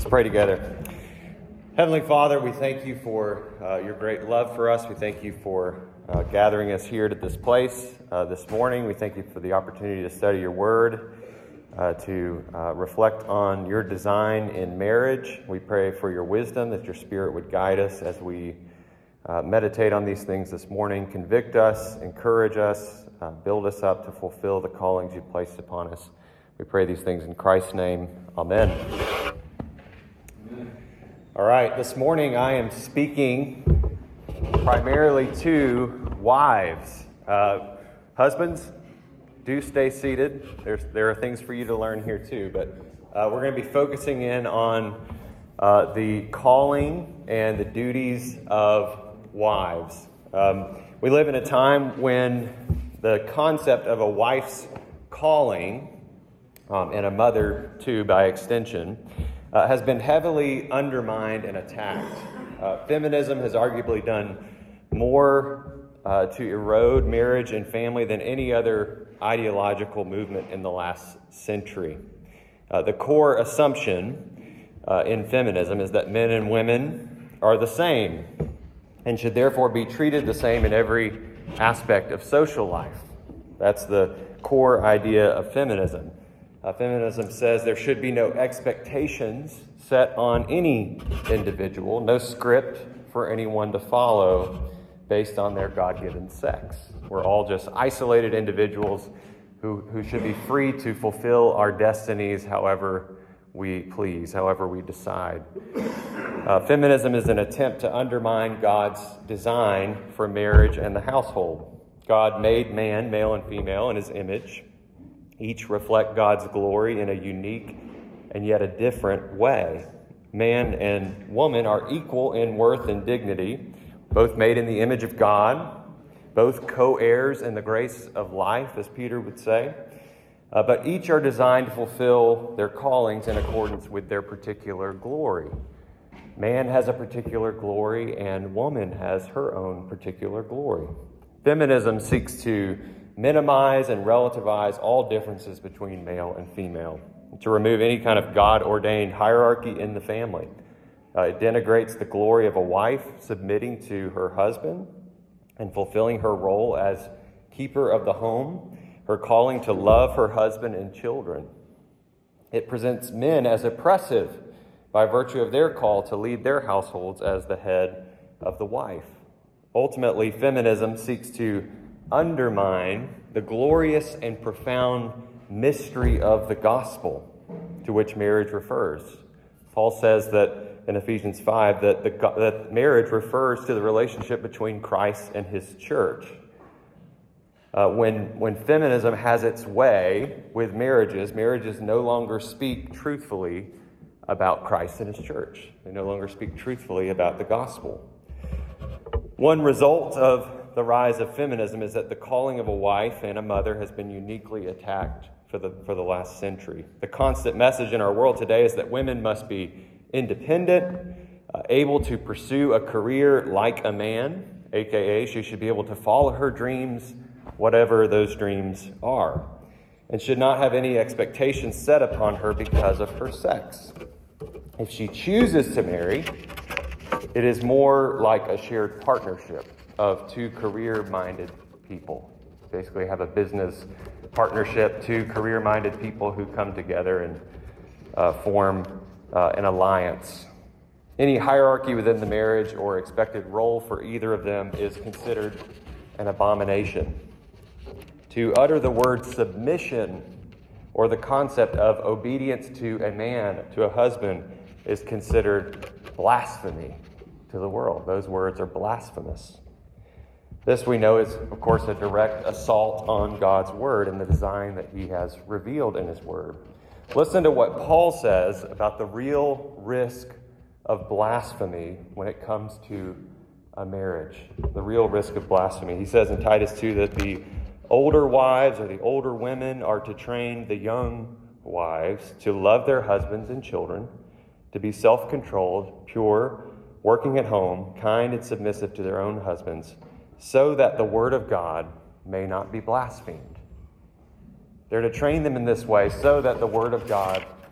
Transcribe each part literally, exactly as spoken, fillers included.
Let's pray together. Heavenly Father, we thank you for uh, your great love for us. We thank you for uh, gathering us here to this place uh, this morning. We thank you for the opportunity to study your word, uh, to uh, reflect on your design in marriage. We pray for your wisdom, that your Spirit would guide us as we uh, meditate on these things this morning. Convict us, encourage us, uh, build us up to fulfill the callings you've placed upon us. We pray these things in Christ's name. Amen. All right, this morning I am speaking primarily to wives. Uh, husbands, do stay seated. There's, there are things for you to learn here too, but uh, we're going to be focusing in on uh, the calling and the duties of wives. Um, we live in a time when the concept of a wife's calling, um, and a mother too by extension, Uh, has been heavily undermined and attacked. Uh, feminism has arguably done more uh, to erode marriage and family than any other ideological movement in the last century. Uh, the core assumption uh, in feminism is that men and women are the same and should therefore be treated the same in every aspect of social life. That's the core idea of feminism. Uh, feminism says there should be no expectations set on any individual, no script for anyone to follow based on their God-given sex. We're all just isolated individuals who, who should be free to fulfill our destinies however we please, however we decide. Uh, feminism is an attempt to undermine God's design for marriage and the household. God made man, male and female, in his image. Each reflect God's glory in a unique and yet a different way. Man and woman are equal in worth and dignity, both made in the image of God, both co-heirs in the grace of life, as Peter would say. Uh, but each are designed to fulfill their callings in accordance with their particular glory. Man has a particular glory, and woman has her own particular glory. Feminism seeks to minimize and relativize all differences between male and female, to remove any kind of God-ordained hierarchy in the family. Uh, it denigrates the glory of a wife submitting to her husband and fulfilling her role as keeper of the home, her calling to love her husband and children. It presents men as oppressive by virtue of their call to lead their households as the head of the wife. Ultimately, feminism seeks to undermine the glorious and profound mystery of the gospel to which marriage refers. Paul says that in Ephesians five that, the, that marriage refers to the relationship between Christ and his church. Uh, when, when feminism has its way with marriages, marriages no longer speak truthfully about Christ and his church. They no longer speak truthfully about the gospel. One result of the rise of feminism is that the calling of a wife and a mother has been uniquely attacked for the for the last century. The constant message in our world today is that women must be independent, uh, able to pursue a career like a man, aka she should be able to follow her dreams, whatever those dreams are, and should not have any expectations set upon her because of her sex. If she chooses to marry, it is more like a shared partnership of two career-minded people. Basically have a business partnership, two career-minded people who come together and uh, form uh, an alliance. Any hierarchy within the marriage or expected role for either of them is considered an abomination. To utter the word submission or the concept of obedience to a man, to a husband, is considered blasphemy to the world. Those words are blasphemous. This we know is, of course, a direct assault on God's word and the design that he has revealed in his word. Listen to what Paul says about the real risk of blasphemy when it comes to a marriage. The real risk of blasphemy. He says in Titus two that the older wives or the older women are to train the young wives to love their husbands and children, to be self-controlled, pure, working at home, kind and submissive to their own husbands, so that the word of God may not be blasphemed. They're to train them in this way so that the word of God may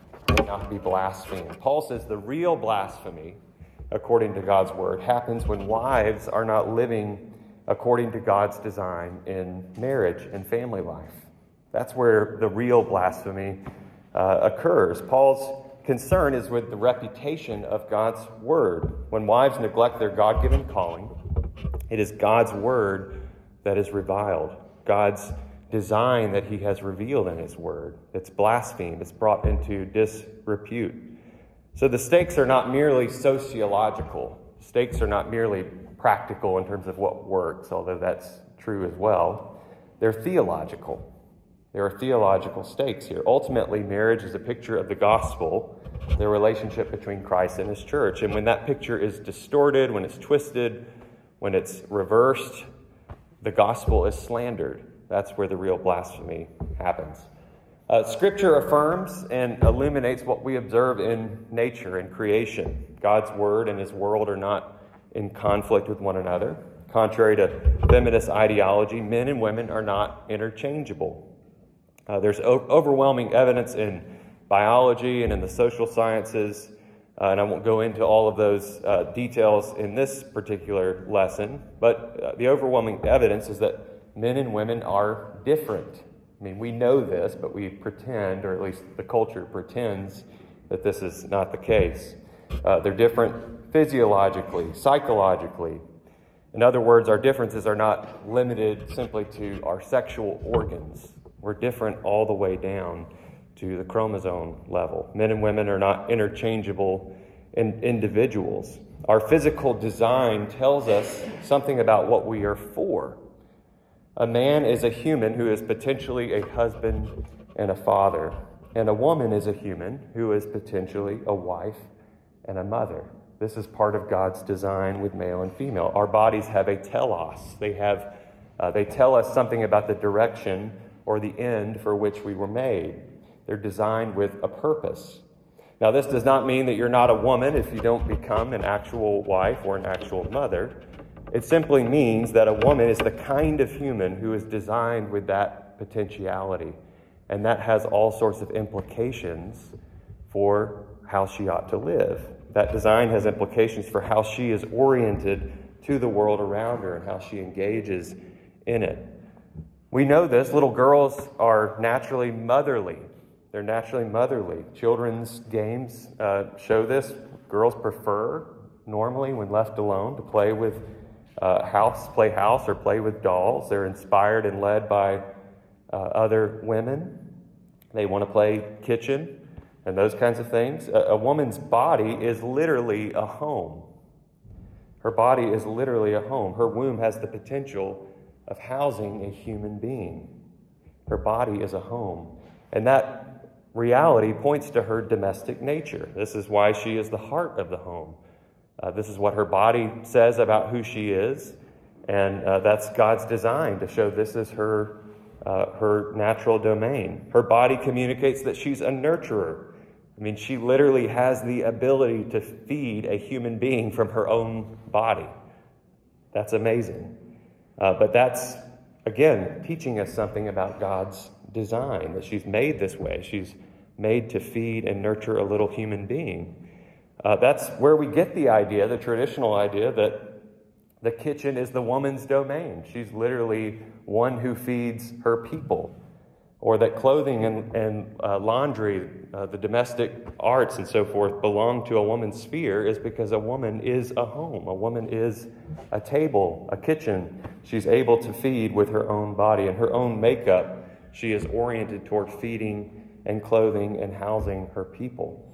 not to be blasphemed. Paul says the real blasphemy, according to God's word, happens when wives are not living according to God's design in marriage and family life. That's where the real blasphemy uh, occurs. Paul's concern is with the reputation of God's word. When wives neglect their God-given calling, it is God's word that is reviled. God's design that he has revealed in his word. It's blasphemed. It's brought into disrepute. So the stakes are not merely sociological. Stakes are not merely practical in terms of what works, although that's true as well. They're theological. There are theological stakes here. Ultimately, marriage is a picture of the gospel, the relationship between Christ and his church. And when that picture is distorted, when it's twisted, when it's reversed, the gospel is slandered. That's where the real blasphemy happens. Uh, scripture affirms and illuminates what we observe in nature and creation. God's word and his world are not in conflict with one another. Contrary to feminist ideology, men and women are not interchangeable. Uh, there's o- overwhelming evidence in biology and in the social sciences, uh, and I won't go into all of those uh, details in this particular lesson, but uh, the overwhelming evidence is that men and women are different. I mean, we know this, but we pretend, or at least the culture pretends, that this is not the case. Uh, they're different physiologically, psychologically. In other words, our differences are not limited simply to our sexual organs. We're different all the way down to the chromosome level. Men and women are not interchangeable in individuals. Our physical design tells us something about what we are for. A man is a human who is potentially a husband and a father, and a woman is a human who is potentially a wife and a mother. This is part of God's design with male and female. Our bodies have a telos. They have, uh, they tell us something about the direction or the end for which we were made. They're designed with a purpose. Now, this does not mean that you're not a woman if you don't become an actual wife or an actual mother. It simply means that a woman is the kind of human who is designed with that potentiality. And that has all sorts of implications for how she ought to live. That design has implications for how she is oriented to the world around her and how she engages in it. We know this. Little girls are naturally motherly. They're naturally motherly. Children's games uh, show this. Girls prefer, normally, when left alone, to play with uh, house, play house, or play with dolls. They're inspired and led by uh, other women. They want to play kitchen and those kinds of things. A, a woman's body is literally a home. Her body is literally a home. Her womb has the potential of housing a human being. Her body is a home. And that reality points to her domestic nature. This is why she is the heart of the home. Uh, this is what her body says about who she is. And uh, that's God's design, to show this is her, uh, her natural domain. Her body communicates that she's a nurturer. I mean, she literally has the ability to feed a human being from her own body. That's amazing. Uh, but that's, again, teaching us something about God's design, that she's made this way. She's made to feed and nurture a little human being. Uh, that's where we get the idea, the traditional idea, that the kitchen is the woman's domain. She's literally one who feeds her people. Or that clothing and, and uh, laundry, uh, the domestic arts and so forth, belong to a woman's sphere is because a woman is a home. A woman is a table, a kitchen. She's able to feed with her own body and her own makeup. She is oriented toward feeding and clothing and housing her people.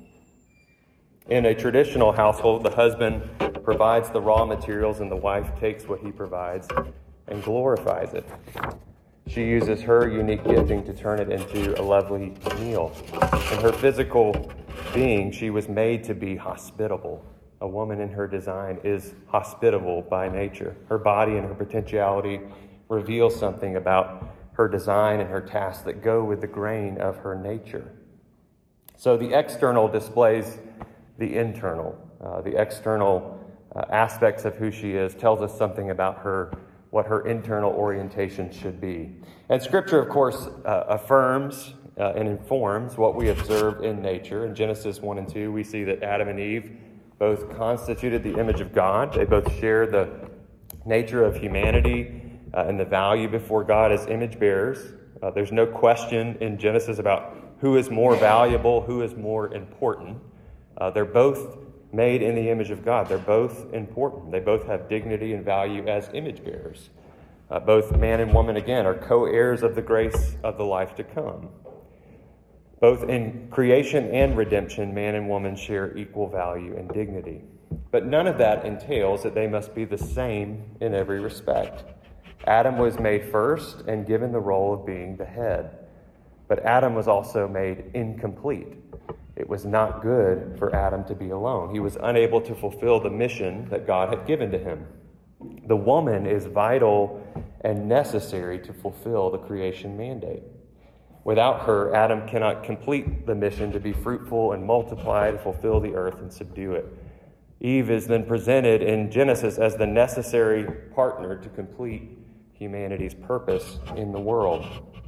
In a traditional household, the husband provides the raw materials and the wife takes what he provides and glorifies it. She uses her unique gifting to turn it into a lovely meal. In her physical being, she was made to be hospitable. A woman in her design is hospitable by nature. Her body and her potentiality reveal something about her design and her tasks that go with the grain of her nature. So the external displays the internal. Uh, the external uh, aspects of who she is tells us something about her, what her internal orientation should be. And Scripture, of course, uh, affirms uh, and informs what we observe in nature. In Genesis one and two, we see that Adam and Eve both constituted the image of God. They both share the nature of humanity uh, and the value before God as image bearers. Uh, there's no question in Genesis about who is more valuable, who is more important. Uh, they're both made in the image of God. They're both important. They both have dignity and value as image bearers. Uh, both man and woman, again, are co-heirs of the grace of the life to come. Both in creation and redemption, man and woman share equal value and dignity. But none of that entails that they must be the same in every respect. Adam was made first and given the role of being the head. But Adam was also made incomplete. It was not good for Adam to be alone. He was unable to fulfill the mission that God had given to him. The woman is vital and necessary to fulfill the creation mandate. Without her, Adam cannot complete the mission to be fruitful and multiply, to fulfill the earth and subdue it. Eve is then presented in Genesis as the necessary partner to complete humanity's purpose in the world.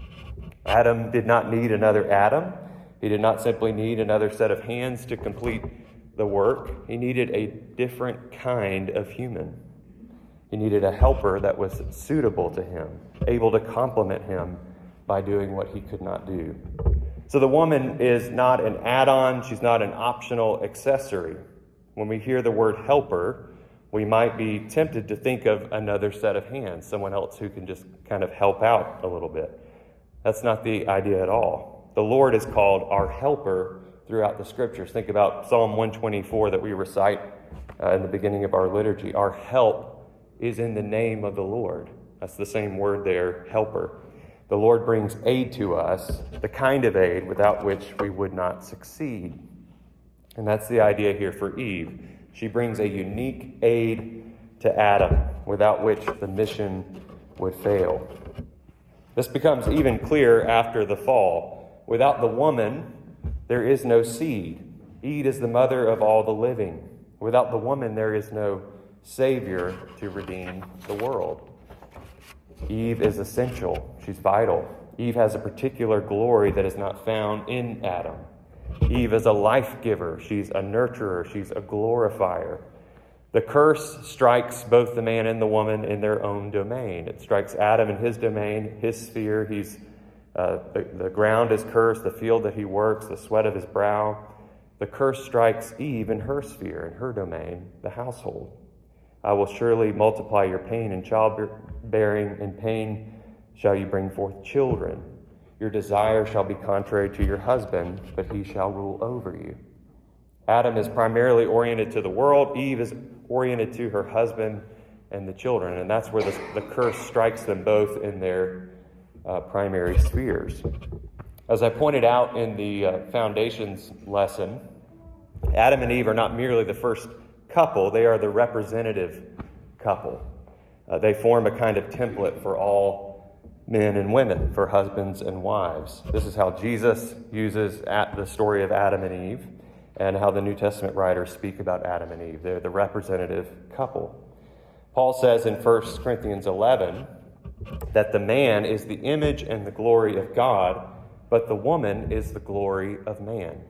Adam did not need another Adam. He did not simply need another set of hands to complete the work. He needed a different kind of human. He needed a helper that was suitable to him, able to complement him by doing what he could not do. So the woman is not an add-on. She's not an optional accessory. When we hear the word helper, we might be tempted to think of another set of hands, someone else who can just kind of help out a little bit. That's not the idea at all. The Lord is called our helper throughout the scriptures. Think about Psalm one twenty-four that we recite uh, in the beginning of our liturgy. Our help is in the name of the Lord. That's the same word there, helper. The Lord brings aid to us, the kind of aid without which we would not succeed. And that's the idea here for Eve. She brings a unique aid to Adam, without which the mission would fail. This becomes even clearer after the fall. Without the woman, there is no seed. Eve is the mother of all the living. Without the woman, there is no Savior to redeem the world. Eve is essential. She's vital. Eve has a particular glory that is not found in Adam. Eve is a life giver. She's a nurturer. She's a glorifier. The curse strikes both the man and the woman in their own domain. It strikes Adam in his domain, his sphere. He's uh, the, the ground is cursed, the field that he works, the sweat of his brow. The curse strikes Eve in her sphere, in her domain, the household. I will surely multiply your pain in childbearing. In pain shall you bring forth children. Your desire shall be contrary to your husband, but he shall rule over you. Adam is primarily oriented to the world. Eve is oriented to her husband and the children. And that's where the, the curse strikes them both in their uh, primary spheres. As I pointed out in the uh, foundations lesson, Adam and Eve are not merely the first couple, they are the representative couple. Uh, they form a kind of template for all men and women, for husbands and wives. This is how Jesus uses at the story of Adam and Eve, and how the New Testament writers speak about Adam and Eve. They're the representative couple. Paul says in First Corinthians eleven that the man is the image and the glory of God, but the woman is the glory of man.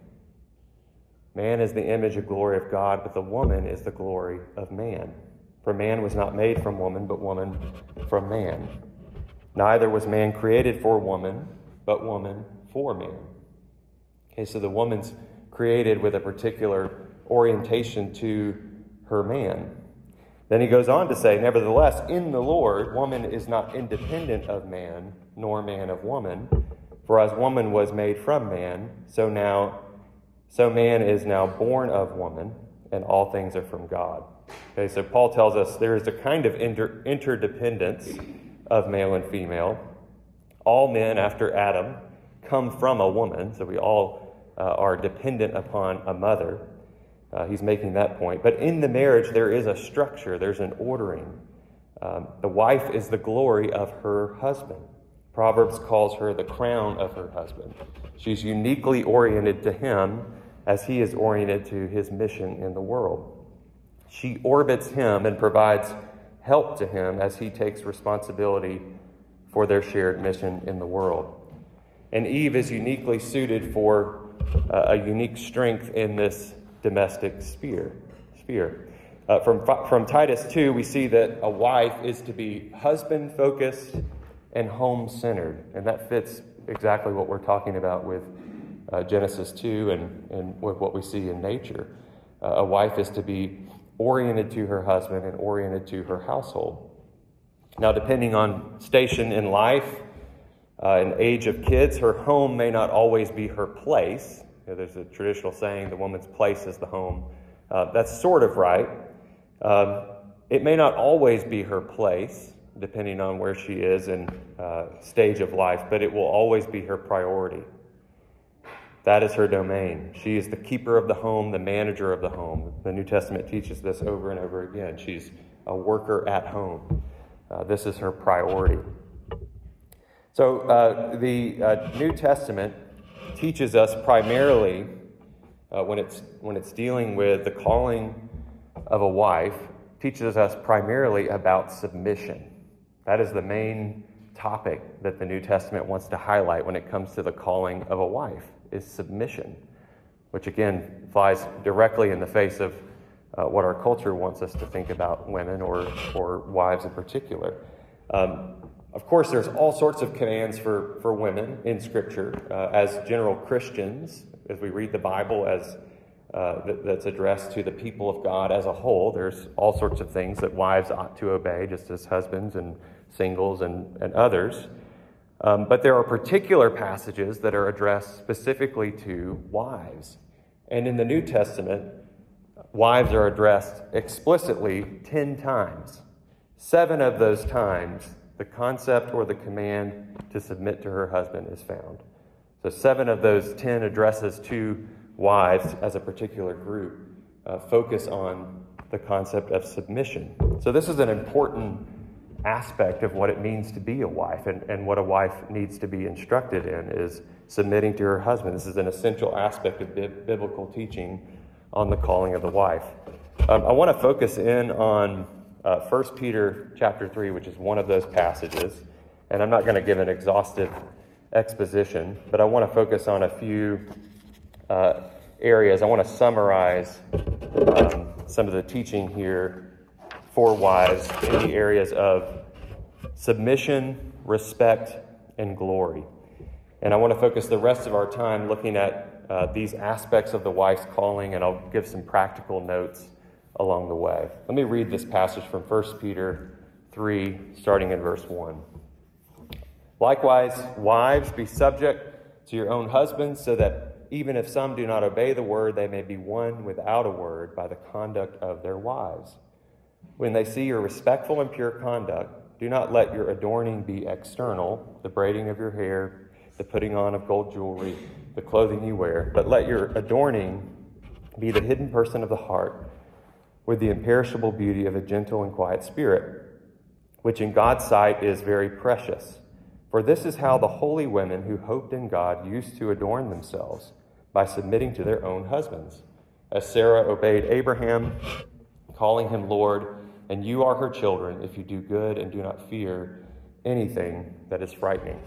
Man is the image and glory of God, but the woman is the glory of man. For man was not made from woman, but woman from man. Neither was man created for woman, but woman for man. Okay, so the woman's created with a particular orientation to her man. Then he goes on to say, nevertheless, in the Lord, woman is not independent of man, nor man of woman. For as woman was made from man, so now So man is now born of woman, and all things are from God. Okay, so Paul tells us there is a kind of inter- interdependence of male and female. All men after Adam come from a woman, so we all uh, are dependent upon a mother. Uh, he's making that point. But in the marriage, there is a structure, there's an ordering. Um, the wife is the glory of her husband. Proverbs calls her the crown of her husband. She's uniquely oriented to him as he is oriented to his mission in the world. She orbits him and provides help to him as he takes responsibility for their shared mission in the world. And Eve is uniquely suited for uh, a unique strength in this domestic sphere. sphere. Uh, from, from Titus two, we see that a wife is to be husband-focused and home-centered. And that fits exactly what we're talking about with uh, Genesis two and, and with what we see in nature. Uh, a wife is to be oriented to her husband and oriented to her household. Now, depending on station in life uh, and age of kids, her home may not always be her place. You know, there's a traditional saying, the woman's place is the home. Uh, that's sort of right. Um, it may not always be her place, depending on where she is in uh, stage of life, but it will always be her priority. That is her domain. She is the keeper of the home, the manager of the home. The New Testament teaches this over and over again. She's a worker at home. Uh, this is her priority. So uh, the uh, New Testament teaches us primarily, uh, when it's when it's dealing with the calling of a wife, teaches us primarily about submission. That is the main topic that the New Testament wants to highlight when it comes to the calling of a wife, is submission, which again flies directly in the face of uh, what our culture wants us to think about women or, or wives in particular. Um, of course, there's all sorts of commands for, for women in Scripture. Uh, as general Christians, as we read the Bible as uh, that, that's addressed to the people of God as a whole, there's all sorts of things that wives ought to obey, just as husbands and singles and, and others. Um, but there are particular passages that are addressed specifically to wives. And in the New Testament, wives are addressed explicitly ten times. Seven of those times, the concept or the command to submit to her husband is found. So seven of those ten addresses to wives as a particular group uh, focus on the concept of submission. So this is an important aspect of what it means to be a wife, and, and what a wife needs to be instructed in is submitting to her husband. This is an essential aspect of bi- biblical teaching on the calling of the wife. Um, I want to focus in on uh, First Peter chapter three, which is one of those passages, and I'm not going to give an exhaustive exposition, but I want to focus on a few uh, areas. I want to summarize um, some of the teaching here for wives in the areas of submission, respect, and glory. And I want to focus the rest of our time looking at uh, these aspects of the wife's calling, and I'll give some practical notes along the way. Let me read this passage from First Peter three, starting in verse one. Likewise, wives, be subject to your own husbands, so that even if some do not obey the word, they may be won without a word by the conduct of their wives. When they see your respectful and pure conduct, do not let your adorning be external, the braiding of your hair, the putting on of gold jewelry, the clothing you wear, but let your adorning be the hidden person of the heart, with the imperishable beauty of a gentle and quiet spirit, which in God's sight is very precious. For this is how the holy women who hoped in God used to adorn themselves, by submitting to their own husbands, as Sarah obeyed Abraham, calling him Lord, and you are her children if you do good and do not fear anything that is frightening.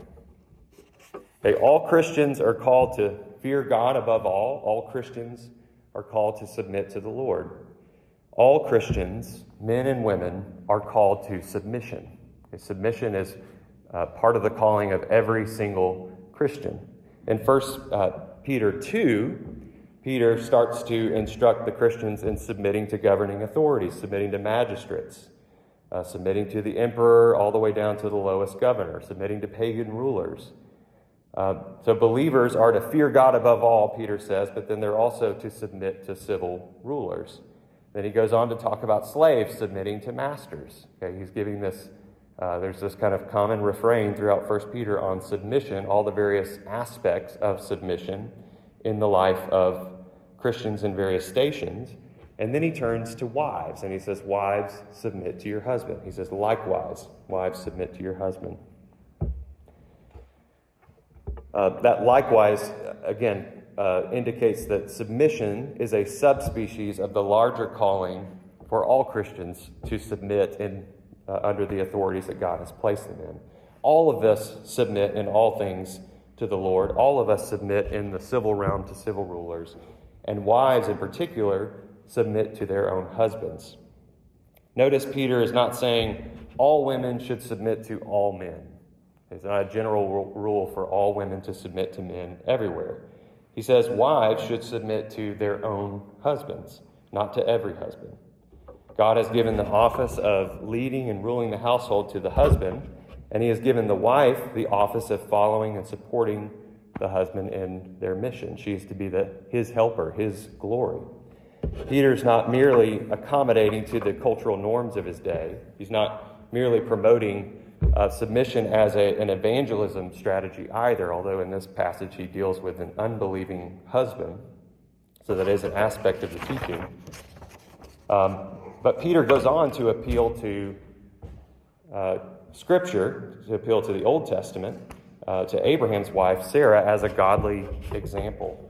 Okay, all Christians are called to fear God above all. All Christians are called to submit to the Lord. All Christians, men and women, are called to submission. Okay, submission is uh, part of the calling of every single Christian. In First uh, Peter two, Peter starts to instruct the Christians in submitting to governing authorities, submitting to magistrates, uh, submitting to the emperor all the way down to the lowest governor, submitting to pagan rulers. Uh, so believers are to fear God above all, Peter says, but then they're also to submit to civil rulers. Then he goes on to talk about slaves submitting to masters. Okay, he's giving this, uh, there's this kind of common refrain throughout First Peter on submission, all the various aspects of submission in the life of Christians in various stations. And then he turns to wives, and he says, wives, submit to your husband. He says, likewise, wives, submit to your husband. Uh, that likewise, again, uh, indicates that submission is a subspecies of the larger calling for all Christians to submit in, uh, under the authorities that God has placed them in. All of us submit in all things to the Lord. All of us submit in the civil realm to civil rulers, and wives in particular submit to their own husbands. Notice Peter is not saying all women should submit to all men. It's not a general rule for all women to submit to men everywhere. He says wives should submit to their own husbands, not to every husband. God has given the office of leading and ruling the household to the husband, and he has given the wife the office of following and supporting the husband in their mission. She is to be the, his helper, his glory. Peter's not merely accommodating to the cultural norms of his day. He's not merely promoting uh, submission as a, an evangelism strategy either, although in this passage he deals with an unbelieving husband, so that is an aspect of the teaching. Um, but Peter goes on to appeal to uh, Scripture, to appeal to the Old Testament, uh, to Abraham's wife, Sarah, as a godly example.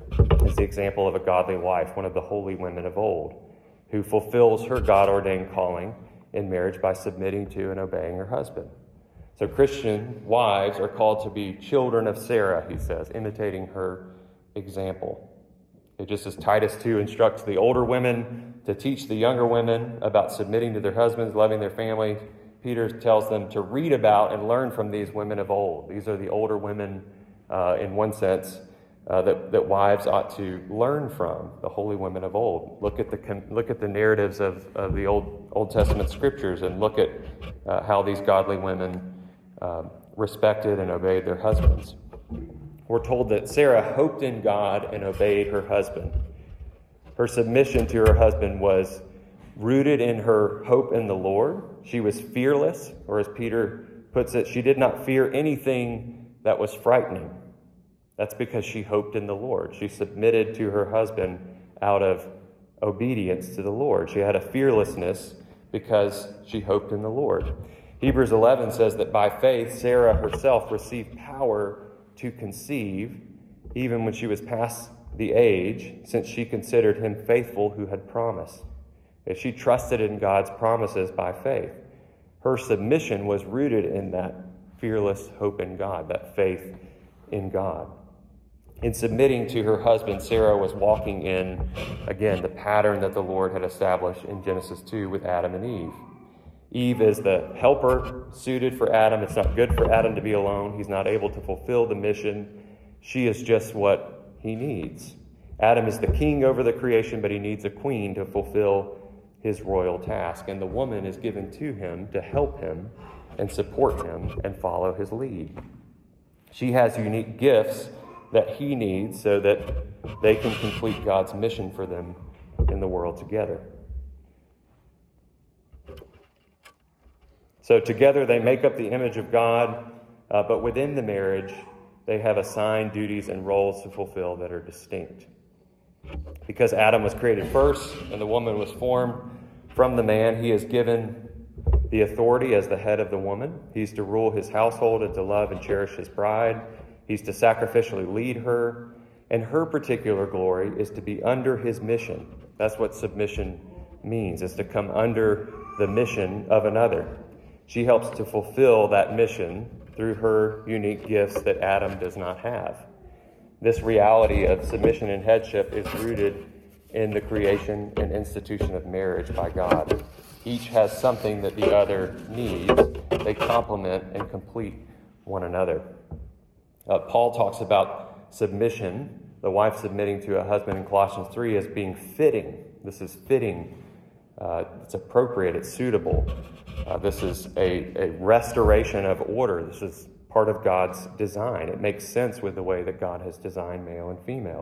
As the example of a godly wife, one of the holy women of old, who fulfills her God-ordained calling in marriage by submitting to and obeying her husband. So Christian wives are called to be children of Sarah, he says, imitating her example. It just as Titus two instructs the older women to teach the younger women about submitting to their husbands, loving their families, Peter tells them to read about and learn from these women of old. These are the older women, uh, in one sense, uh, that, that wives ought to learn from, the holy women of old. Look at the look at the narratives of, of the Old Old Testament scriptures and look at uh, how these godly women uh, respected and obeyed their husbands. We're told that Sarah hoped in God and obeyed her husband. Her submission to her husband was rooted in her hope in the Lord. She was fearless, or as Peter puts it, she did not fear anything that was frightening. That's because she hoped in the Lord. She submitted to her husband out of obedience to the Lord. She had a fearlessness because she hoped in the Lord. Hebrews eleven says that by faith, Sarah herself received power to conceive, even when she was past the age, since she considered him faithful who had promised. If she trusted in God's promises by faith, her submission was rooted in that fearless hope in God, that faith in God. In submitting to her husband, Sarah was walking in, again, the pattern that the Lord had established in Genesis two with Adam and Eve. Eve is the helper suited for Adam. It's not good for Adam to be alone. He's not able to fulfill the mission. She is just what he needs. Adam is the king over the creation, but he needs a queen to fulfill his royal task. And the woman is given to him to help him and support him and follow his lead. She has unique gifts that he needs so that they can complete God's mission for them in the world together. So together they make up the image of God, uh, but within the marriage, they have assigned duties and roles to fulfill that are distinct. Because Adam was created first and the woman was formed from the man, he is given the authority as the head of the woman. He's to rule his household and to love and cherish his bride. He's to sacrificially lead her. And her particular glory is to be under his mission. That's what submission means, is to come under the mission of another. She helps to fulfill that mission through her unique gifts that Adam does not have. This reality of submission and headship is rooted in the creation and institution of marriage by God. Each has something that the other needs. They complement and complete one another. Uh, Paul talks about submission, the wife submitting to a husband in Colossians three, as being fitting. This is fitting. Uh, it's appropriate. It's suitable. Uh, this is a, a restoration of order. This is part of God's design. It makes sense with the way that God has designed male and female.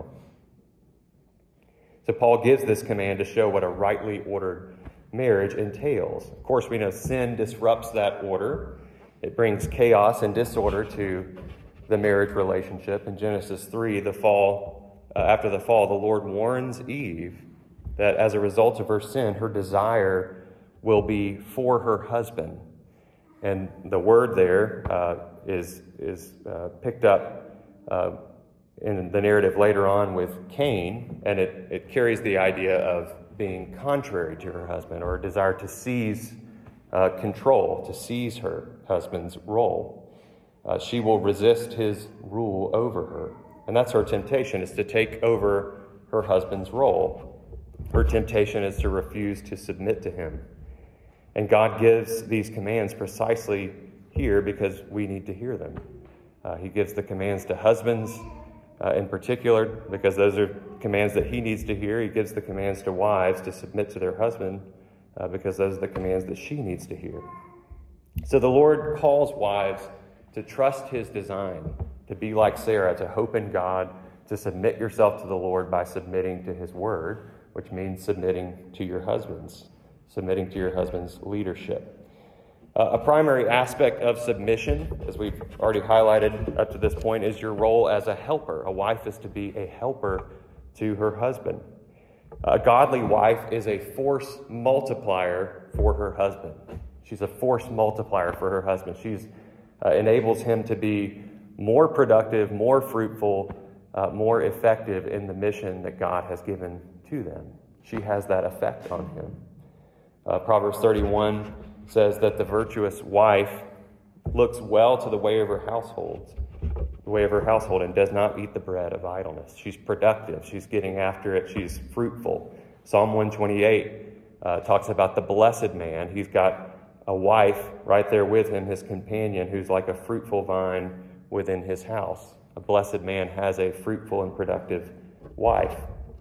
So Paul gives this command to show what a rightly ordered marriage entails. Of course, we know sin disrupts that order. It brings chaos and disorder to the marriage relationship. In Genesis three, the fall, uh, after the fall, the Lord warns Eve that as a result of her sin, her desire will be for her husband. And the word there uh, is, is uh, picked up uh, in the narrative later on with Cain, and it, it carries the idea of being contrary to her husband, or a desire to seize uh, control, to seize her husband's role. uh, she will resist his rule over her. And that's her temptation, is to take over her husband's role. Her temptation is to refuse to submit to him. And God gives these commands precisely here because we need to hear them. Uh, he gives the commands to husbands uh, in particular because those are commands that he needs to hear. He gives the commands to wives to submit to their husband uh, because those are the commands that she needs to hear. So the Lord calls wives to trust his design, to be like Sarah, to hope in God, to submit yourself to the Lord by submitting to his word, which means submitting to your husbands, submitting to your husband's leadership. Uh, a primary aspect of submission, as we've already highlighted up to this point, is your role as a helper. A wife is to be a helper to her husband. A godly wife is a force multiplier for her husband. She's a force multiplier for her husband. She uh, enables him to be more productive, more fruitful, uh, more effective in the mission that God has given to them. She has that effect on him. Uh, Proverbs thirty-one says that the virtuous wife looks well to the way of her household, the way of her household, and does not eat the bread of idleness. She's productive. She's getting after it. She's fruitful. Psalm one twenty-eight uh, talks about the blessed man. He's got a wife right there with him, his companion, who's like a fruitful vine within his house. A blessed man has a fruitful and productive wife.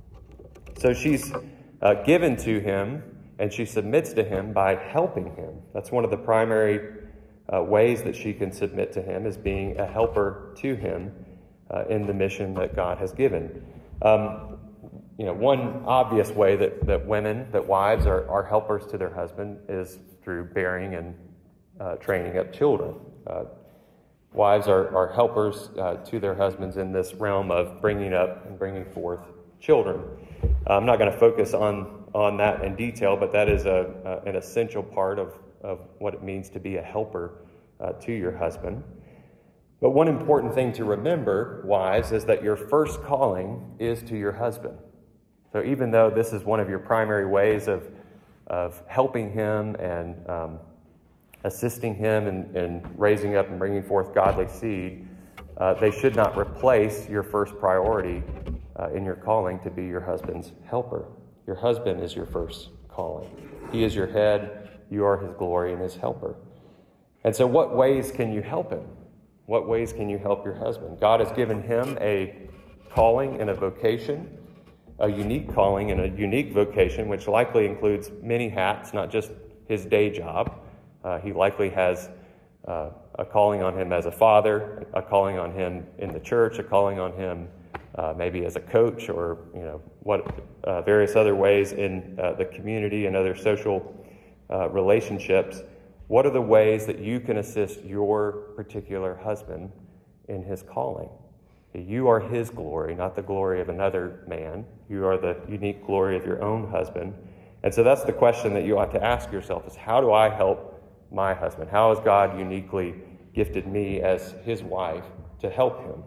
So she's uh, given to him, and she submits to him by helping him. That's one of the primary uh, ways that she can submit to him, is being a helper to him uh, in the mission that God has given. Um, you know, one obvious way that, that women, that wives are, are helpers to their husband is through bearing and uh, training up children. Uh, wives are, are helpers uh, to their husbands in this realm of bringing up and bringing forth children. Uh, I'm not going to focus on on that in detail, but that is a, a an essential part of, of what it means to be a helper uh, to your husband. But one important thing to remember, wives, is that your first calling is to your husband. So even though this is one of your primary ways of, of helping him and um, assisting him in, in raising up and bringing forth godly seed, uh, they should not replace your first priority uh, in your calling to be your husband's helper. Your husband is your first calling. He is your head. You are his glory and his helper. And so what ways can you help him? What ways can you help your husband? God has given him a calling and a vocation, a unique calling and a unique vocation, which likely includes many hats, not just his day job. Uh, he likely has uh, a calling on him as a father, a calling on him in the church, a calling on him Uh, maybe as a coach, or you know what uh, various other ways in uh, the community and other social uh, relationships. What are the ways that you can assist your particular husband in his calling? You are his glory, not the glory of another man. You are the unique glory of your own husband. And so that's the question that you ought to ask yourself, is how do I help my husband? How has God uniquely gifted me as his wife to help him?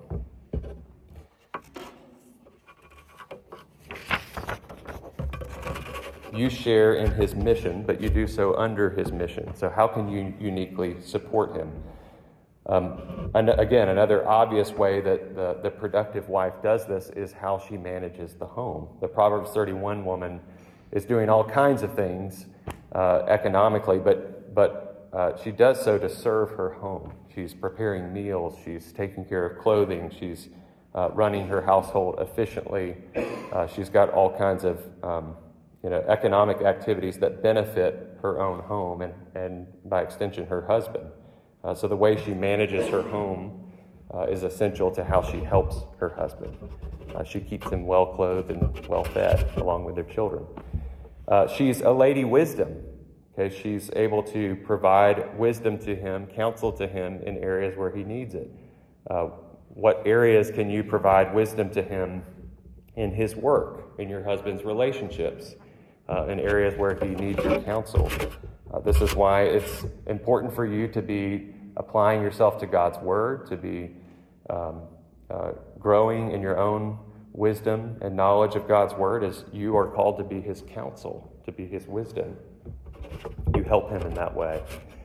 You share in his mission, but you do so under his mission. So how can you uniquely support him? Um, and again, another obvious way that the, the productive wife does this is how she manages the home. The Proverbs thirty-one woman is doing all kinds of things uh, economically, but but uh, she does so to serve her home. She's preparing meals. She's taking care of clothing. She's uh, running her household efficiently. Uh, she's got all kinds of um, you know, economic activities that benefit her own home and, and by extension, her husband. Uh, so the way she manages her home uh, is essential to how she helps her husband. Uh, she keeps him well clothed and well fed, along with their children. Uh, she's a lady wisdom. Okay, she's able to provide wisdom to him, counsel to him in areas where he needs it. Uh, what areas can you provide wisdom to him in his work, in your husband's relationships, uh, in areas where he needs your counsel? Uh, this is why it's important for you to be applying yourself to God's word, to be um, uh, growing in your own wisdom and knowledge of God's word, as you are called to be his counsel, to be his wisdom. You help him in that way.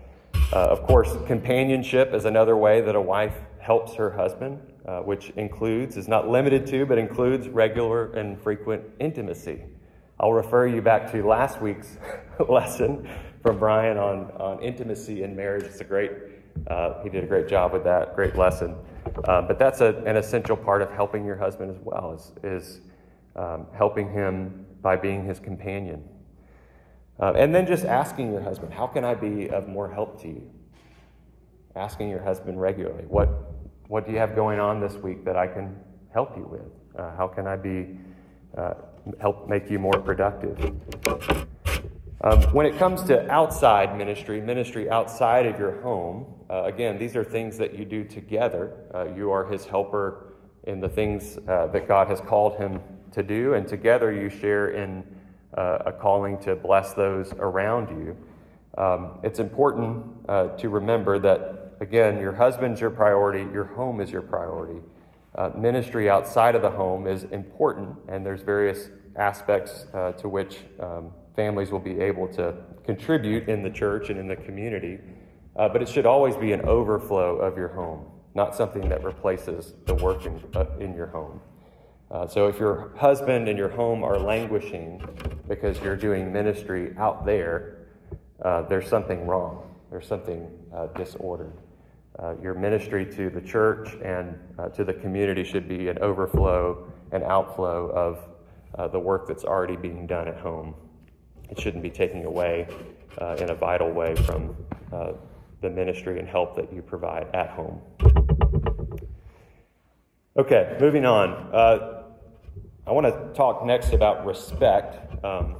Uh, of course, companionship is another way that a wife helps her husband, uh, which includes, is not limited to, but includes regular and frequent intimacy. I'll refer you back to last week's lesson from Brian on, on intimacy in marriage. It's a great, uh, he did a great job with that, great lesson. Uh, but that's a, an essential part of helping your husband as well, is, is um, helping him by being his companion. Uh, and then just asking your husband, how can I be of more help to you? Asking your husband regularly, what what do you have going on this week that I can help you with? Uh, how can I be uh, help make you more productive? Um, when it comes to outside ministry, ministry outside of your home, uh, again, these are things that you do together. Uh, you are his helper in the things uh, that God has called him to do, and together you share in uh, a calling to bless those around you. Um, it's important uh, to remember that, again, your husband's your priority, your home is your priority. Uh, ministry outside of the home is important, and there's various aspects uh, to which um, families will be able to contribute in the church and in the community. Uh, but it should always be an overflow of your home, not something that replaces the work in, uh, in your home. Uh, so if your husband and your home are languishing because you're doing ministry out there, uh, there's something wrong. There's something uh, disordered. Uh, your ministry to the church and uh, to the community should be an overflow and outflow of uh, the work that's already being done at home. It shouldn't be taking away uh, in a vital way from uh, the ministry and help that you provide at home. Okay, moving on. Uh, I want to talk next about respect. Um,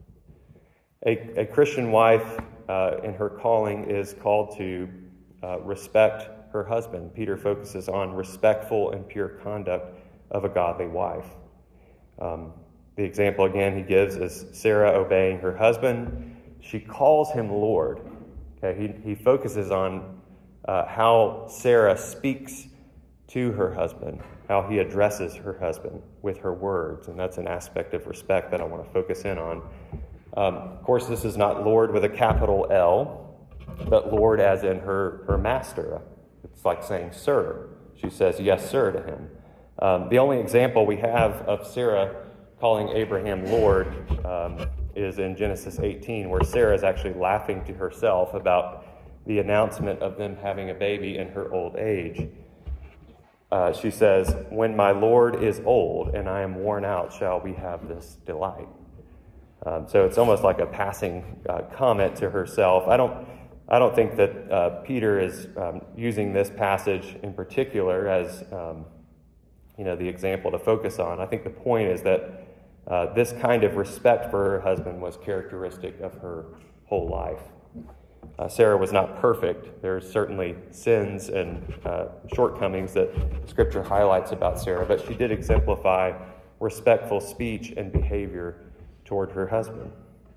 a, a Christian wife uh, in her calling is called to uh, respect her husband. Peter focuses on respectful and pure conduct of a godly wife. Um, the example again he gives is Sarah obeying her husband. She calls him Lord. Okay, he, he focuses on uh, how Sarah speaks to her husband, how he addresses her husband with her words, and that's an aspect of respect that I want to focus in on. Um, of course, this is not Lord with a capital L, but Lord as in her, her master. It's like saying sir. She says yes, sir, to him. Um, the only example we have of Sarah calling Abraham Lord um, is in Genesis eighteen, where Sarah is actually laughing to herself about the announcement of them having a baby in her old age. Uh, she says, "When my Lord is old and I am worn out, shall we have this delight?" Um, so it's almost like a passing uh, comment to herself. I don't, I don't think that uh, Peter is um, using this passage in particular as, um, you know, the example to focus on. I think the point is that uh, this kind of respect for her husband was characteristic of her whole life. Uh, Sarah was not perfect. There's certainly sins and uh, shortcomings that Scripture highlights about Sarah, but she did exemplify respectful speech and behavior toward her husband.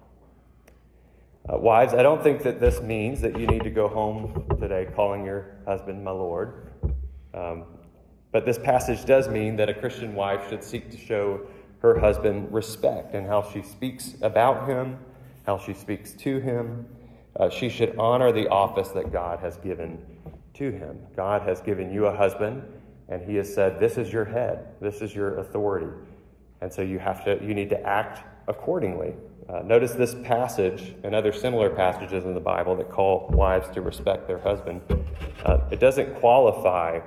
Uh, wives, I don't think that this means that you need to go home today calling your husband my Lord. Um, but this passage does mean that a Christian wife should seek to show her husband respect in how she speaks about him, how she speaks to him. Uh, she should honor the office that God has given to him. God has given you a husband, and he has said, this is your head, this is your authority. And so you have to, you need to act accordingly. Uh, notice this passage and other similar passages in the Bible that call wives to respect their husband. Uh, it doesn't qualify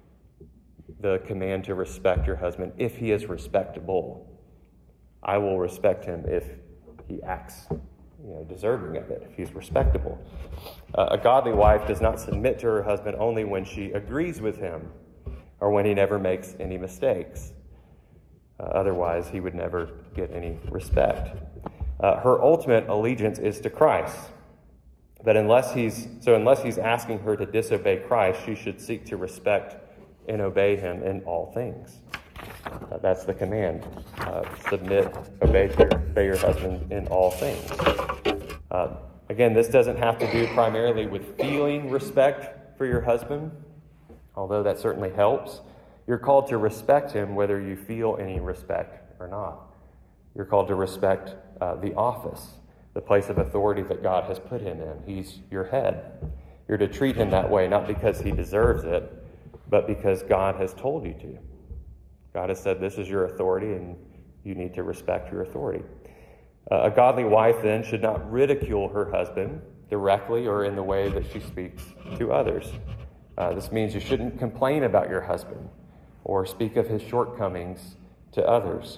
the command to respect your husband if he is respectable. I will respect him if he acts, you know, deserving of it, if he's respectable. Uh, a godly wife does not submit to her husband only when she agrees with him or when he never makes any mistakes. Uh, otherwise, he would never get any respect. Uh, her ultimate allegiance is to Christ. But unless he's so, unless he's asking her to disobey Christ, she should seek to respect and obey him in all things. Uh, that's the command. Uh, submit, obey your, obey your husband in all things. Uh, again, this doesn't have to do primarily with feeling respect for your husband, although that certainly helps. You're called to respect him whether you feel any respect or not. You're called to respect uh, the office, the place of authority that God has put him in. He's your head. You're to treat him that way, not because he deserves it, but because God has told you to. God has said this is your authority, and you need to respect your authority. Uh, a godly wife, then, should not ridicule her husband directly or in the way that she speaks to others. Uh, this means you shouldn't complain about your husband or speak of his shortcomings to others.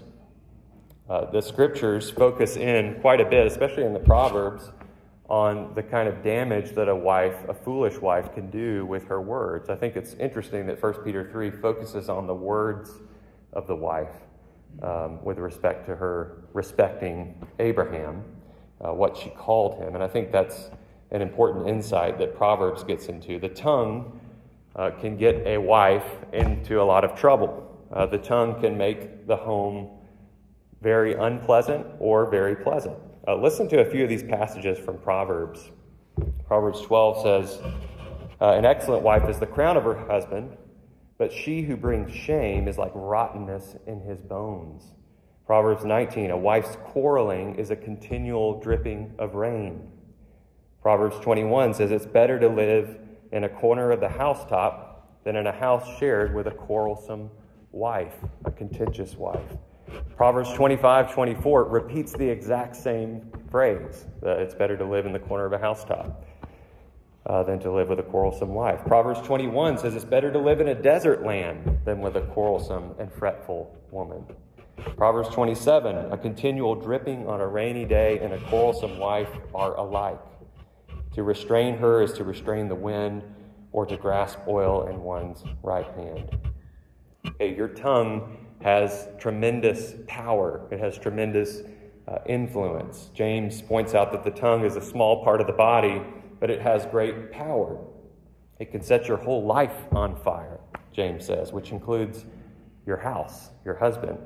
Uh, the scriptures focus in quite a bit, especially in the Proverbs, on the kind of damage that a wife, a foolish wife, can do with her words. I think it's interesting that First Peter three focuses on the words of the wife um, with respect to her respecting Abraham, uh, what she called him. And I think that's an important insight that Proverbs gets into. The tongue uh, can get a wife into a lot of trouble. Uh, the tongue can make the home very unpleasant or very pleasant. Uh, listen to a few of these passages from Proverbs. Proverbs twelve says, uh, an excellent wife is the crown of her husband, but she who brings shame is like rottenness in his bones. Proverbs nineteen, a wife's quarreling is a continual dripping of rain. Proverbs twenty-one says it's better to live in a corner of the housetop than in a house shared with a quarrelsome wife, a contentious wife. Proverbs twenty-five twenty-four repeats the exact same phrase, that it's better to live in the corner of a housetop uh, than to live with a quarrelsome wife. Proverbs twenty-one says it's better to live in a desert land than with a quarrelsome and fretful woman. Proverbs twenty-seven, a continual dripping on a rainy day and a quarrelsome wife are alike. To restrain her is to restrain the wind, or to grasp oil in one's right hand. Okay, your tongue has tremendous power. It has tremendous uh, influence. James points out that the tongue is a small part of the body, but it has great power. It can set your whole life on fire, James says, which includes your house, your husband.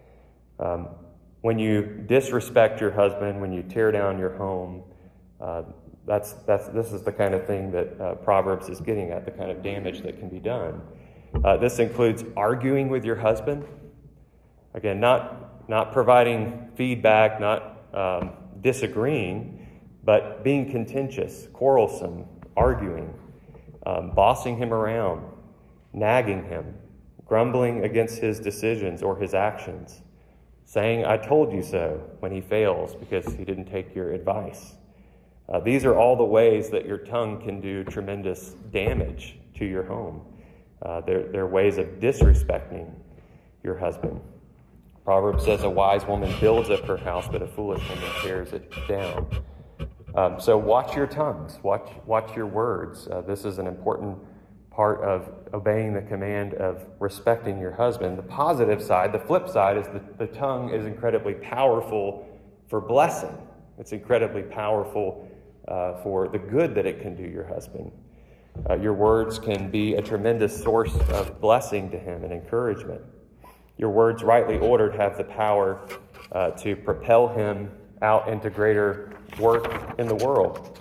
Um, when you disrespect your husband, when you tear down your home, uh, that's that's this is the kind of thing that uh, Proverbs is getting at, the kind of damage that can be done. Uh, this includes arguing with your husband. Again, not not providing feedback, not um, disagreeing, but being contentious, quarrelsome, arguing, um, bossing him around, nagging him, grumbling against his decisions or his actions, saying, "I told you so," when he fails because he didn't take your advice. Uh, these are all the ways that your tongue can do tremendous damage to your home. Uh, they're, they're ways of disrespecting your husband. Proverbs says a wise woman builds up her house, but a foolish woman tears it down. Um, so watch your tongues, watch watch your words. Uh, this is an important part of obeying the command of respecting your husband. The positive side, the flip side, is that the tongue is incredibly powerful for blessing. It's incredibly powerful uh, for the good that it can do your husband. Uh, your words can be a tremendous source of blessing to him and encouragement. Your words, rightly ordered, have the power uh, to propel him out into greater work in the world.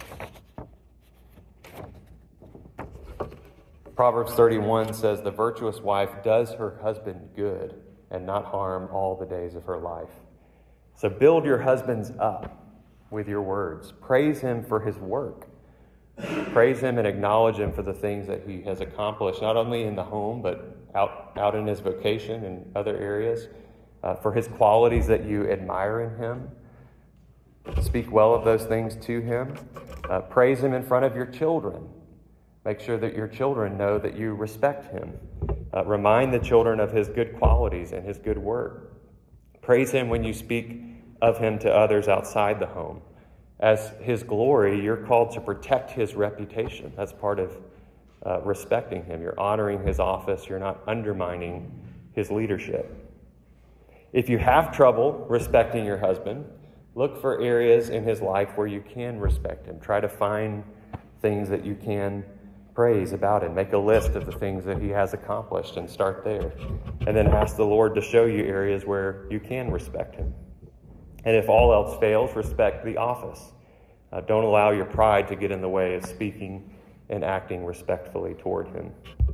Proverbs thirty-one says, the virtuous wife does her husband good and not harm all the days of her life. So build your husbands up with your words. Praise him for his work. Praise him and acknowledge him for the things that he has accomplished, not only in the home, but out, out in his vocation and other areas, uh, for his qualities that you admire in him. Speak well of those things to him. Uh, praise him in front of your children. Make sure that your children know that you respect him. Uh, remind the children of his good qualities and his good work. Praise him when you speak of him to others outside the home. As his glory, you're called to protect his reputation. That's part of uh, respecting him. You're honoring his office. You're not undermining his leadership. If you have trouble respecting your husband, look for areas in his life where you can respect him. Try to find things that you can praise about him. Make a list of the things that he has accomplished and start there. And then ask the Lord to show you areas where you can respect him. And if all else fails, respect the office. Uh, don't allow your pride to get in the way of speaking and acting respectfully toward him.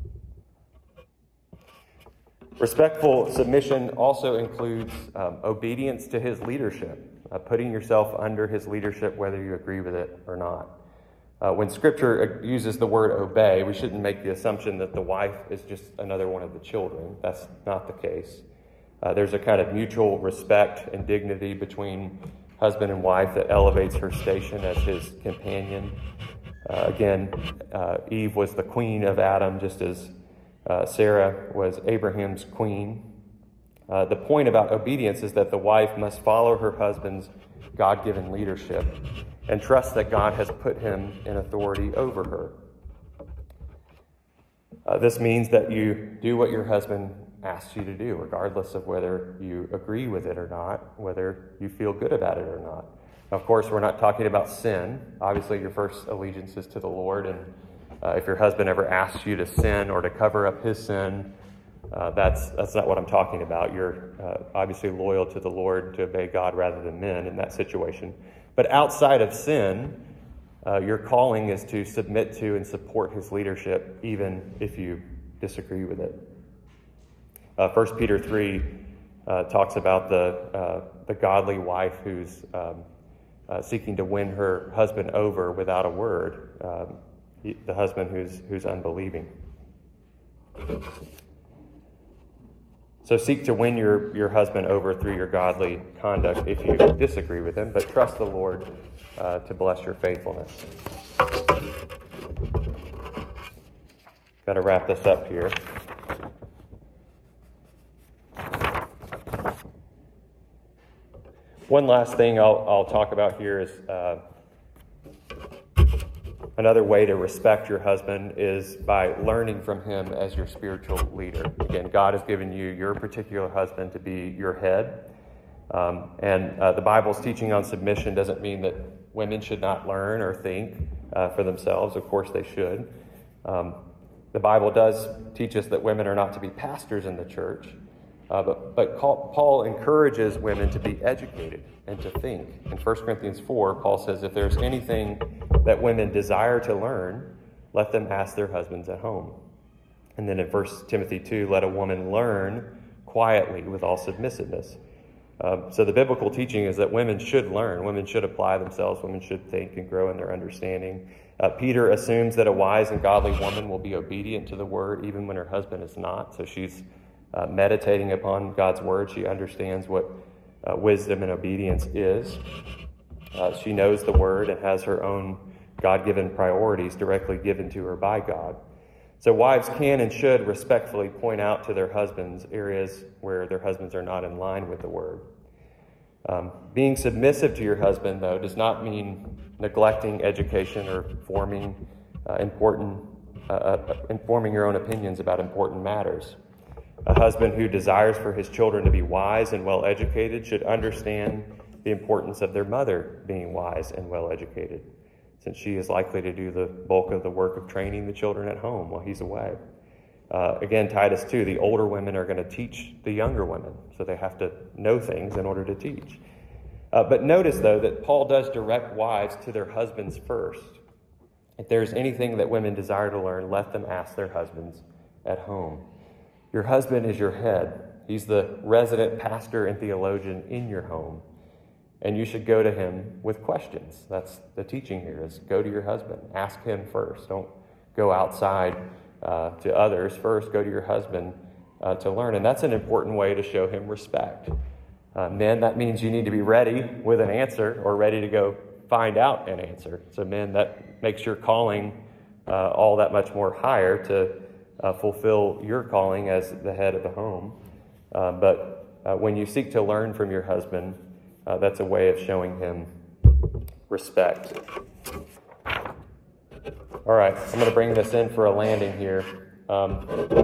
Respectful submission also includes um, obedience to his leadership, uh, putting yourself under his leadership whether you agree with it or not. Uh, when Scripture uses the word obey, we shouldn't make the assumption that the wife is just another one of the children. That's not the case. Uh, there's a kind of mutual respect and dignity between husband and wife that elevates her station as his companion. Uh, again, uh, Eve was the queen of Adam, just as uh, Sarah was Abraham's queen. Uh, the point about obedience is that the wife must follow her husband's God-given leadership and trust that God has put him in authority over her. Uh, this means that you do what your husband asks you to do, regardless of whether you agree with it or not, whether you feel good about it or not. Of course, we're not talking about sin. Obviously, your first allegiance is to the Lord, and uh, if your husband ever asks you to sin or to cover up his sin, uh, that's that's not what I'm talking about. You're uh, obviously loyal to the Lord to obey God rather than men in that situation. But outside of sin, uh, your calling is to submit to and support his leadership, even if you disagree with it. Uh, First Peter three uh, talks about the uh, the godly wife who's um, uh, seeking to win her husband over without a word, um, the husband who's who's unbelieving. So seek to win your, your husband over through your godly conduct if you disagree with him, but trust the Lord uh, to bless your faithfulness. Got to wrap this up here. One last thing I'll, I'll talk about here is uh, another way to respect your husband is by learning from him as your spiritual leader. Again, God has given you your particular husband to be your head. Um, and uh, the Bible's teaching on submission doesn't mean that women should not learn or think uh, for themselves. Of course they should. Um, the Bible does teach us that women are not to be pastors in the church. Uh, but but Paul encourages women to be educated and to think. In First Corinthians four, Paul says, if there's anything that women desire to learn, let them ask their husbands at home. And then in First Timothy two, let a woman learn quietly with all submissiveness. Um, so the biblical teaching is that women should learn. Women should apply themselves. Women should think and grow in their understanding. Uh, Peter assumes that a wise and godly woman will be obedient to the word even when her husband is not. So she's Uh, meditating upon God's word. She understands what uh, wisdom and obedience is. Uh, she knows the word and has her own God-given priorities directly given to her by God. So wives can and should respectfully point out to their husbands areas where their husbands are not in line with the word. Um, being submissive to your husband, though, does not mean neglecting education or forming uh, important, uh, uh, informing your own opinions about important matters. A husband who desires for his children to be wise and well-educated should understand the importance of their mother being wise and well-educated, since she is likely to do the bulk of the work of training the children at home while he's away. Uh, again, Titus two, the older women are going to teach the younger women, so they have to know things in order to teach. Uh, but notice, though, that Paul does direct wives to their husbands first. If there's anything that women desire to learn, let them ask their husbands at home. Your husband is your head. He's the resident pastor and theologian in your home. And you should go to him with questions. That's the teaching here, is go to your husband. Ask him first. Don't go outside uh, to others. First, go to your husband uh, to learn. And that's an important way to show him respect. Uh, men, that means you need to be ready with an answer or ready to go find out an answer. So men, that makes your calling uh, all that much more higher to Uh, fulfill your calling as the head of the home. Uh, but uh, when you seek to learn from your husband, uh, that's a way of showing him respect. All right, I'm going to bring this in for a landing here. Um,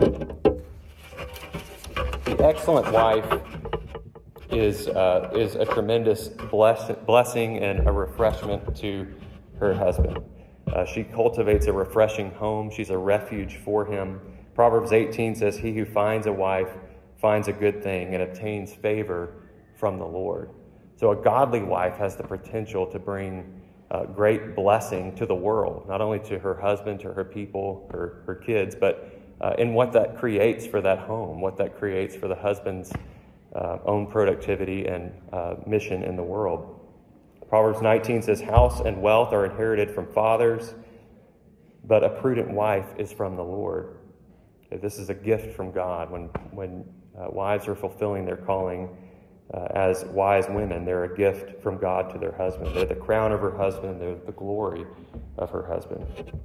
the excellent wife is uh, is a tremendous bless- blessing and a refreshment to her husband. Uh, she cultivates a refreshing home. She's a refuge for him. Proverbs eighteen says, he who finds a wife finds a good thing and obtains favor from the Lord. So a godly wife has the potential to bring uh, great blessing to the world, not only to her husband, to her people, her, her kids, but uh, in what that creates for that home, what that creates for the husband's uh, own productivity and uh, mission in the world. Proverbs nineteen says, house and wealth are inherited from fathers, but a prudent wife is from the Lord. This is a gift from God. When, when uh, wives are fulfilling their calling uh, as wise women, they're a gift from God to their husband. They're the crown of her husband. They're the glory of her husband.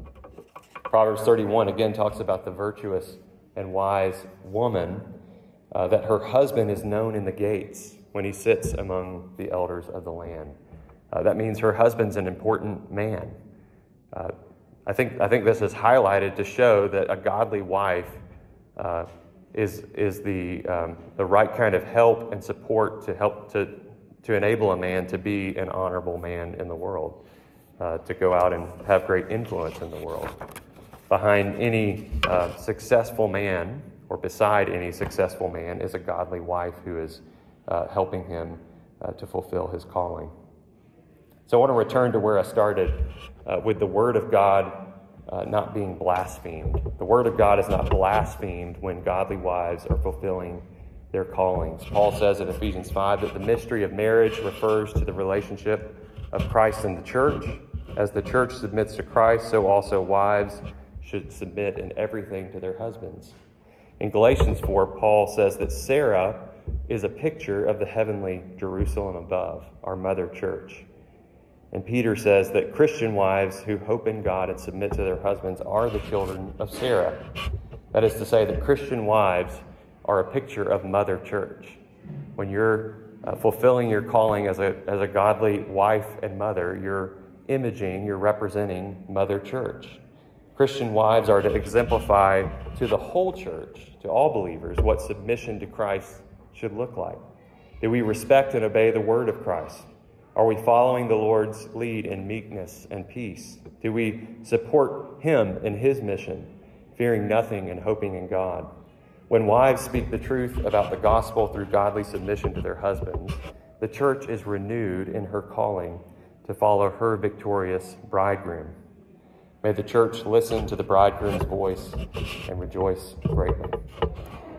Proverbs thirty-one again talks about the virtuous and wise woman, uh, that her husband is known in the gates when he sits among the elders of the land. Uh, that means her husband's an important man. Uh, I think I think this is highlighted to show that a godly wife uh, is is the um, the right kind of help and support to help to to enable a man to be an honorable man in the world, uh, to go out and have great influence in the world. Behind any uh, successful man, or beside any successful man, is a godly wife who is uh, helping him uh, to fulfill his calling. So I want to return to where I started uh, with the Word of God uh, not being blasphemed. The Word of God is not blasphemed when godly wives are fulfilling their callings. Paul says in Ephesians five that the mystery of marriage refers to the relationship of Christ and the church. As the church submits to Christ, so also wives should submit in everything to their husbands. In Galatians four, Paul says that Sarah is a picture of the heavenly Jerusalem above, our mother church. And Peter says that Christian wives who hope in God and submit to their husbands are the children of Sarah. That is to say that Christian wives are a picture of mother church. When you're uh, fulfilling your calling as a, as a godly wife and mother, you're imaging, you're representing mother church. Christian wives are to exemplify to the whole church, to all believers, what submission to Christ should look like. Do we respect and obey the word of Christ? Are we following the Lord's lead in meekness and peace? Do we support him in his mission, fearing nothing and hoping in God? When wives speak the truth about the gospel through godly submission to their husbands, the church is renewed in her calling to follow her victorious bridegroom. May the church listen to the bridegroom's voice and rejoice greatly.